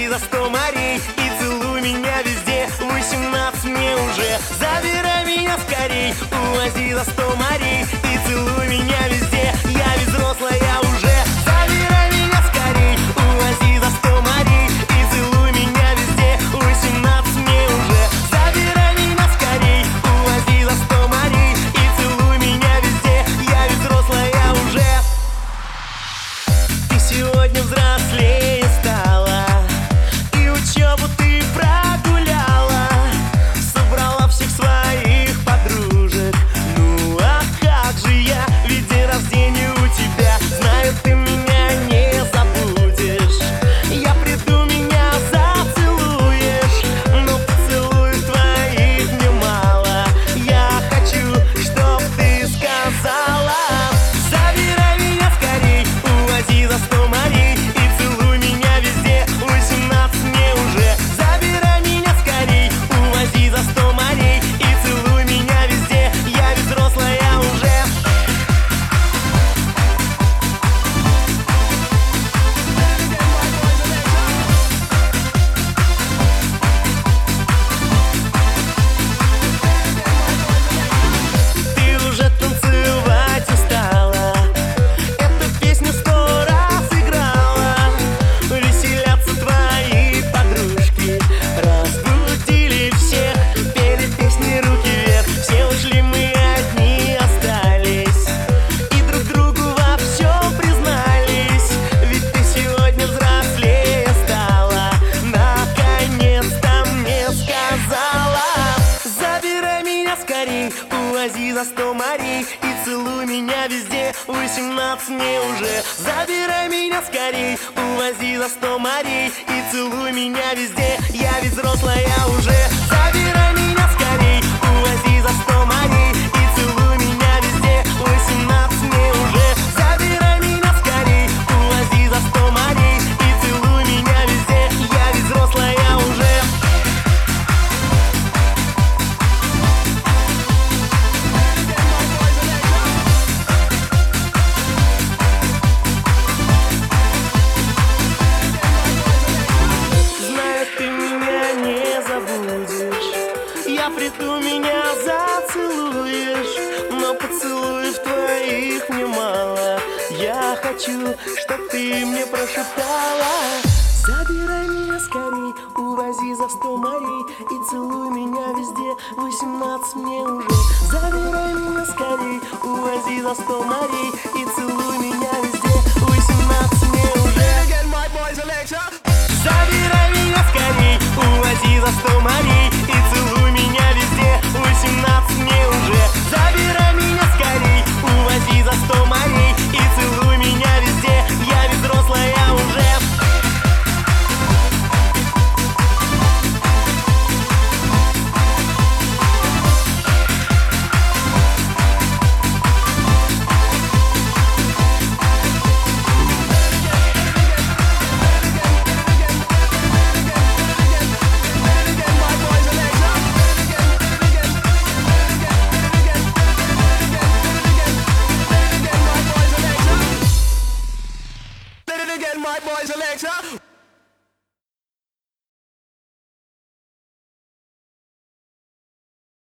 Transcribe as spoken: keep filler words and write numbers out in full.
за сто морей и целуй меня везде. Восемнадцать мне уже, забирай меня скорей. Увози за сто морей и целуй меня везде. Я ведь взрослая уже, забирай меня скорей. Увози за сто морей и целуй меня везде. Восемнадцать мне уже, забирай меня скорей. Увози за сто морей и целуй меня везде. Я ведь взрослая уже. Ты сегодня взрослее стала, и учебу ты прогуляла, собрала всех своих подружек. Ну а как же я, ведь день рождения у тебя. Знаю, ты меня не забудешь. Я приду, меня зацелуешь, но поцелуев твоих мне мало. Я хочу, чтоб ты сказала: забирай меня скорей, увози за сто морей и целуй меня везде. Восемнадцать мне уже, забирай меня скорей. Увози за сто морей и целуй меня везде. Я ведь взрослая уже. Ты уже танцевать устала, эту песню сто раз играла. Веселятся твои подружки, разбудили всех, пели песни руки вверх. Все ушли, мы одни остались, и друг другу во всем признались. Ведь ты сегодня взрослее стала, наконец-то мне сказала: забирай меня скорей, увози за сто морей и целуй меня везде. Восемнадцать мне уже, забирай меня скорей. Увози за сто морей и целуй меня везде. Я ведь взрослая уже. Забирай меня скорей, увози за сто морей и целуй меня везде. Восемнадцать мне уже, забирай меня скорей. Увози за сто морей и целуй меня везде. Я ведь взрослая уже. Знаю, ты меня не забудешь. Я приду, меня зацелуешь, но поцелуев твоих мне мало. Я хочу, чтоб ты мне прошептала: забирай меня скорей, увози за сто морей и целуй меня везде. Восемнадцать мне уже, забирай меня скорей. Увози за сто морей и целуй меня везде. Восемнадцать мне уже. Забирай меня скорей, увози за сто морей и целуй меня везде. Восемнадцать мне уже, забирай меня скорей. Увози за сто морей и целуй меня везде. Я ведь взрослая уже. My boys, Alexa.